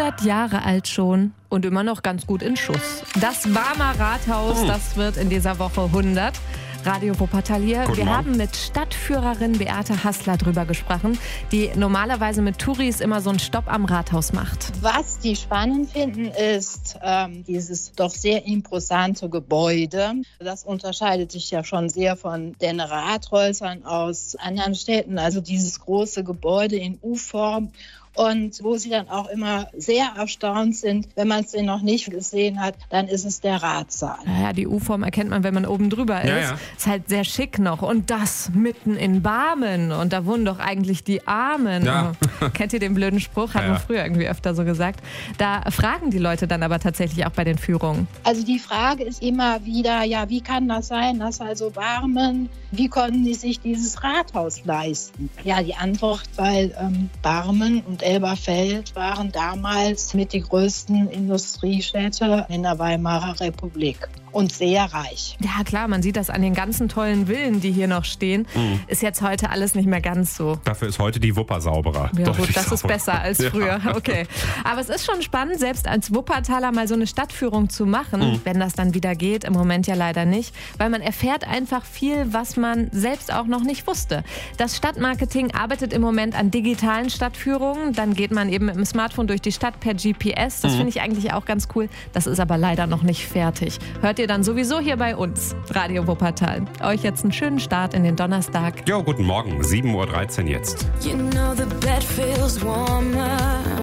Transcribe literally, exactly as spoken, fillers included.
hundert Jahre alt schon und immer noch ganz gut in Schuss. Das Barmer Rathaus, das wird in dieser Woche hundert. Radio Wuppertal hier. Guten Wir Morgen. haben mit Stadtführerin Beate Hassler drüber gesprochen, die normalerweise mit Touris immer so einen Stopp am Rathaus macht. Was die spannend finden, ist ähm, dieses doch sehr imposante Gebäude. Das unterscheidet sich ja schon sehr von den Rathäusern aus anderen Städten. Also dieses große Gebäude in U-Form. Und wo sie dann auch immer sehr erstaunt sind, wenn man es denn noch nicht gesehen hat, dann ist es der Ratssaal. Naja, die U-Form erkennt man, wenn man oben drüber ist. Ja, ja. Ist halt sehr schick noch. Und das mitten in Barmen. Und da wohnen doch eigentlich die Armen. Ja. Kennt ihr den blöden Spruch? Hat Ja, man ja. früher irgendwie öfter so gesagt. Da fragen die Leute dann aber tatsächlich auch bei den Führungen. Also die Frage ist immer wieder, ja, wie kann das sein, dass also Barmen, wie konnten die sich dieses Rathaus leisten? Ja, die Antwort, weil ähm, Barmen und Elberfeld waren damals mit die größten Industriestädte in der Weimarer Republik und sehr reich. Ja klar, man sieht das an den ganzen tollen Villen, die hier noch stehen. Mhm. Ist jetzt heute alles nicht mehr ganz so. Dafür ist heute die Wupper sauberer. Ja Deutlich gut, das ist sauberer. besser als Ja. früher. Okay. Aber es ist schon spannend, selbst als Wuppertaler mal so eine Stadtführung zu machen, Mhm. wenn das dann wieder geht. Im Moment ja leider nicht, weil man erfährt einfach viel, was man selbst auch noch nicht wusste. Das Stadtmarketing arbeitet im Moment an digitalen Stadtführungen. Dann geht man eben mit dem Smartphone durch die Stadt per G P S. Das Mhm. finde ich eigentlich auch ganz cool. Das ist aber leider noch nicht fertig. Hört ihr dann sowieso hier bei uns, Radio Wuppertal. Euch jetzt einen schönen Start in den Donnerstag. Ja, guten Morgen, sieben Uhr dreizehn jetzt. You know the bed feels warmer.